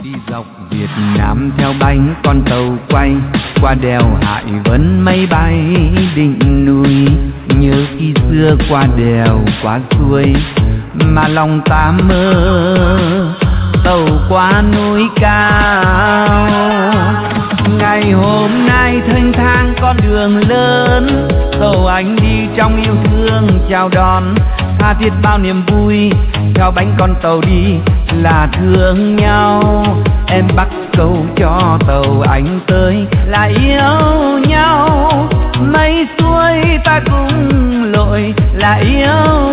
Đi dọc Việt Nam theo bánh con tàu quay, qua đèo Hải Vân mây bay đỉnh núi. Nhớ khi xưa qua đèo qua suối mà lòng ta mơ tàu qua núi cao. Ngày hôm nay thênh thang con đường lớn, tàu anh đi trong yêu thương chào đón, tha thiết bao niềm vui theo bánh con tàu đi là thương nhau. Em bắt câu cho tàu anh tới là yêu nhau, mây xuôi ta cùng lội là yêu